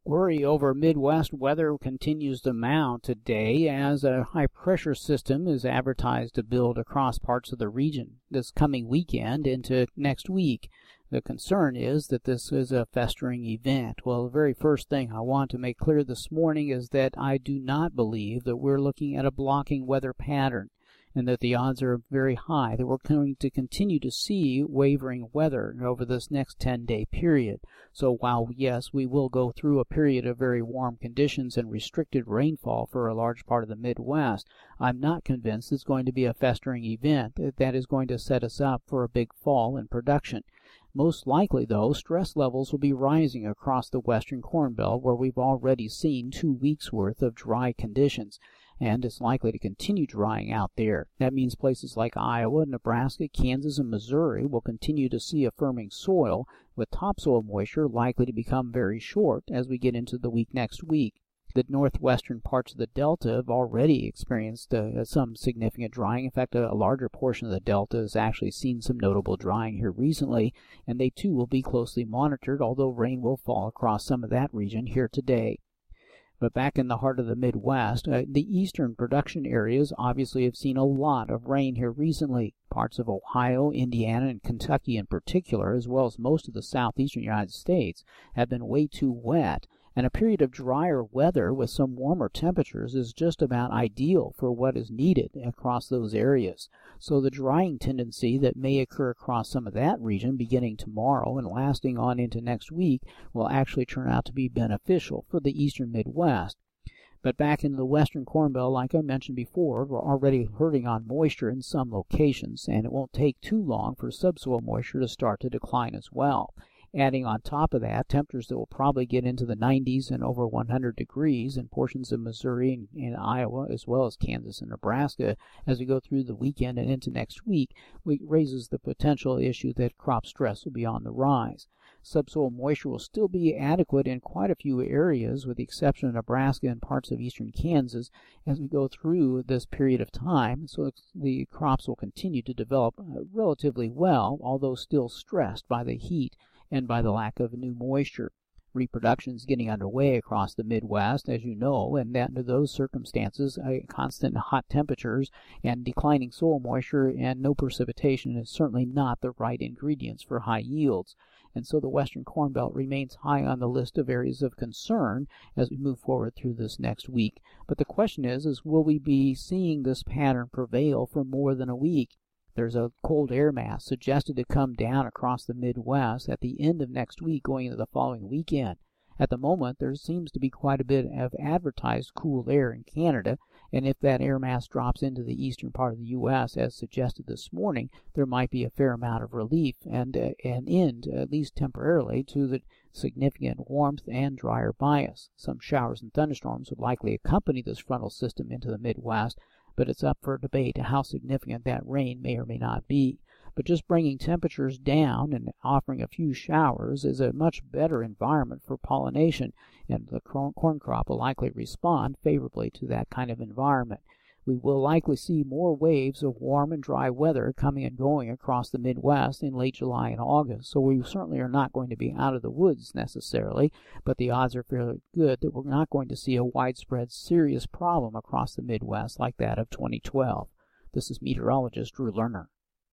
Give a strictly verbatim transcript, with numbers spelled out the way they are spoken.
Worry over Midwest weather continues to mount today as a high-pressure system is advertised to build across parts of the region this coming weekend into next week. The concern is that this is a festering event. Well, the very first thing I want to make clear this morning is that I do not believe that we're looking at a blocking weather pattern, and that the odds are very high that we're going to continue to see wavering weather over this next ten-day period. So while, yes, we will go through a period of very warm conditions and restricted rainfall for a large part of the Midwest, I'm not convinced it's going to be a festering event that is going to set us up for a big fall in production. Most likely, though, stress levels will be rising across the western Corn Belt, where we've already seen two weeks' worth of dry conditions, and it's likely to continue drying out there. That means places like Iowa, Nebraska, Kansas, and Missouri will continue to see a firming soil, with topsoil moisture likely to become very short as we get into the week next week. The northwestern parts of the Delta have already experienced uh, some significant drying. In fact, a, a larger portion of the Delta has actually seen some notable drying here recently, and they too will be closely monitored, although rain will fall across some of that region here today. But back in the heart of the Midwest, uh, the eastern production areas obviously have seen a lot of rain here recently. Parts of Ohio, Indiana, and Kentucky in particular, as well as most of the southeastern United States, have been way too wet, and a period of drier weather with some warmer temperatures is just about ideal for what is needed across those areas. So the drying tendency that may occur across some of that region beginning tomorrow and lasting on into next week will actually turn out to be beneficial for the eastern Midwest. But back in the western Corn Belt, like I mentioned before, we're already hurting on moisture in some locations, and it won't take too long for subsoil moisture to start to decline as well. Adding on top of that, temperatures that will probably get into the nineties and over one hundred degrees in portions of Missouri and, and Iowa, as well as Kansas and Nebraska, as we go through the weekend and into next week, we, raises the potential issue that crop stress will be on the rise. Subsoil moisture will still be adequate in quite a few areas, with the exception of Nebraska and parts of eastern Kansas, as we go through this period of time, so the crops will continue to develop relatively well, although still stressed by the heat and by the lack of new moisture. Reproduction is getting underway across the Midwest, as you know, and under those circumstances, uh, constant hot temperatures and declining soil moisture and no precipitation is certainly not the right ingredients for high yields. And so the western Corn Belt remains high on the list of areas of concern as we move forward through this next week. But the question is, is will we be seeing this pattern prevail for more than a week? There's a cold air mass suggested to come down across the Midwest at the end of next week going into the following weekend. At the moment, there seems to be quite a bit of advertised cool air in Canada, and if that air mass drops into the eastern part of the U S as suggested this morning, there might be a fair amount of relief and uh, an end, at least temporarily, to the significant warmth and drier bias. Some showers and thunderstorms would likely accompany this frontal system into the Midwest, but it's up for debate how significant that rain may or may not be. But just bringing temperatures down and offering a few showers is a much better environment for pollination, and the corn crop will likely respond favorably to that kind of environment. We will likely see more waves of warm and dry weather coming and going across the Midwest in late July and August, so we certainly are not going to be out of the woods necessarily, but the odds are fairly good that we're not going to see a widespread serious problem across the Midwest like that of twenty twelve. This is meteorologist Drew Lerner.